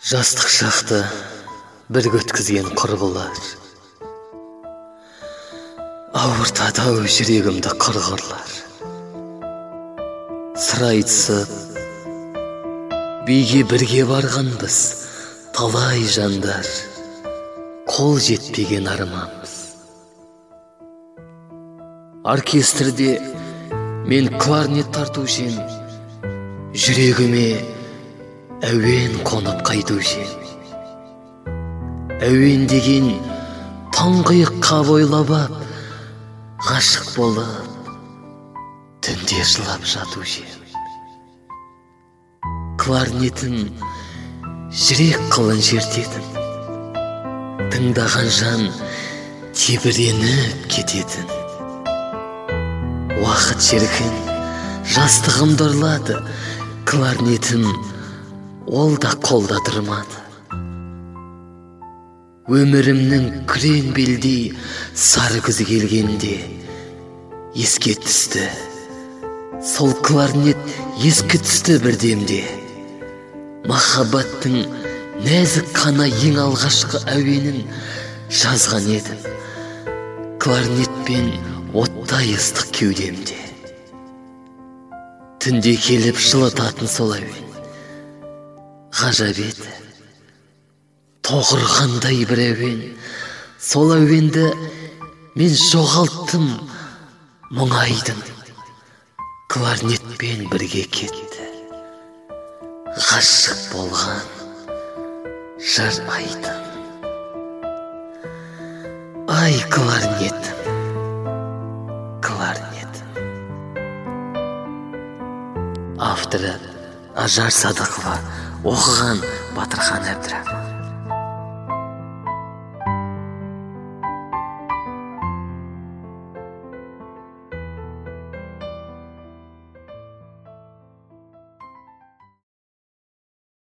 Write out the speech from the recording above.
Жастық шақты бірге өткізген құрбылар ауыртады-ау жүрегімді қырғырлар. Сыр айтысып биге бірге барғанбыз, талай жандар, қол жетпеген арманбыз. Оркестрде мен кларнет тартушем, жүрегіме әуен қонып қайтушем. Әуен деген тұңғиыққа бойлап ап, ғашық болып түнде жылап жатушем. Кларнетім жүрек қылын шертетін, тыңдаған жан тебіреніп кететін. Уақыт шіркін жастығымды ұрлады, кларнетім ол да қолда тұрмады. Өмірімнің күрең белдей сары күзі келгенде еске түсті, сол кларнет еске түсті бірдемде. Махаббаттың нәзік қана ең алғашқы әуенін жазған едім, кларнетпен оттай ыстық кеудемде. Түнде келіп жылытатын сол әуен ғажап еді, тоғырғандай бір әуен. Сол әуенді мен жоғалттым мұңайдым, кларнетпен бірге кетті. Ғашық болған жыр айтым. Ай, кларнетім, кларнетім. Авторы Ажар Садықова, оқыған Батырхан Әбдірахман.